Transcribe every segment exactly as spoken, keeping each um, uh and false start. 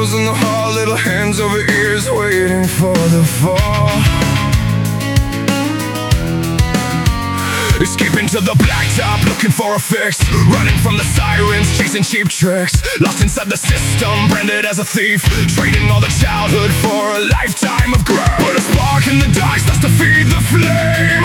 shadows in the hall, little hands over ears waiting for the fall. Escaping to the blacktop, looking for a fix. Running from the sirens, chasing cheap tricks. Lost inside the system, branded as a thief. Trading all the childhood for a lifetime of growth. Put a spark in the dark, starts to feed the flame.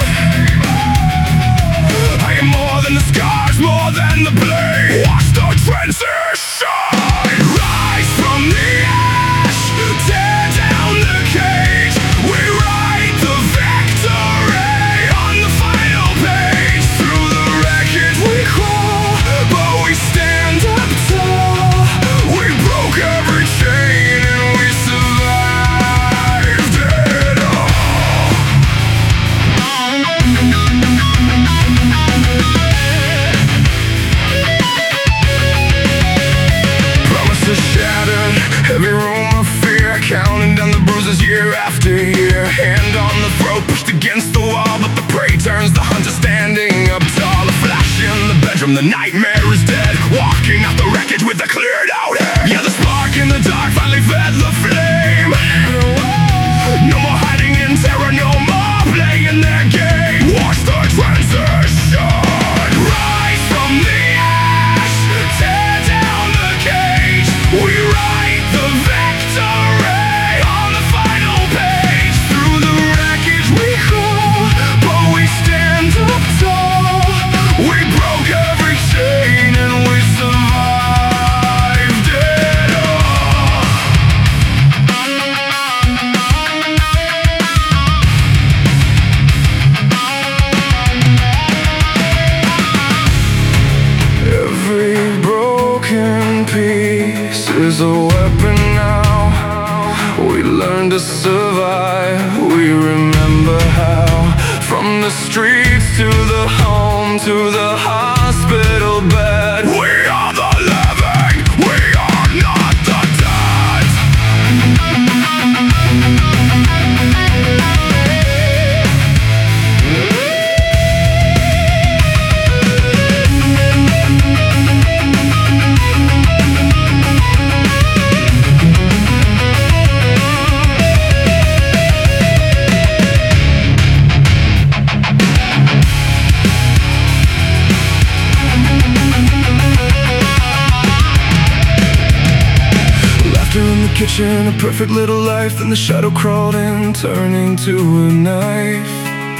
I am more than the scars, more than the blade. Watch the transition. Rise from the ash, tear down the cage. We write the victory on the final page. Through the wreckage we crawl, but we stand up tall. We broke every chain and we survived it all. Promises shattered, every room of fear, counting down the bruises year after year. Hand on the throat, pushed against the wall, but the prey turns the hunter standing up tall. A flash in the bedroom, the nightmare is dead. Walking out the wreckage with a cleared out head. Yeah, the spark in the dark finally fed the flame. No more hiding in terror, no more playing their game. Watch the transition. Rise from the ash, tear down the cage. We write the victory on the final page. Through the wreckage we crawl, but we stand up tall. We broke every chain and we survived it all. Every broken piece is a weapon now. We learn to survive, we remember how. From the streets to the home to the hospital bed. We are the living, we are not the dead. Kitchen, a perfect little life. Then the shadow crawled in, turning to a knife.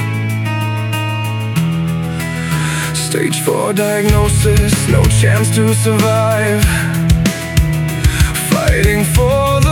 Stage four diagnosis, no chance to survive. Fighting for the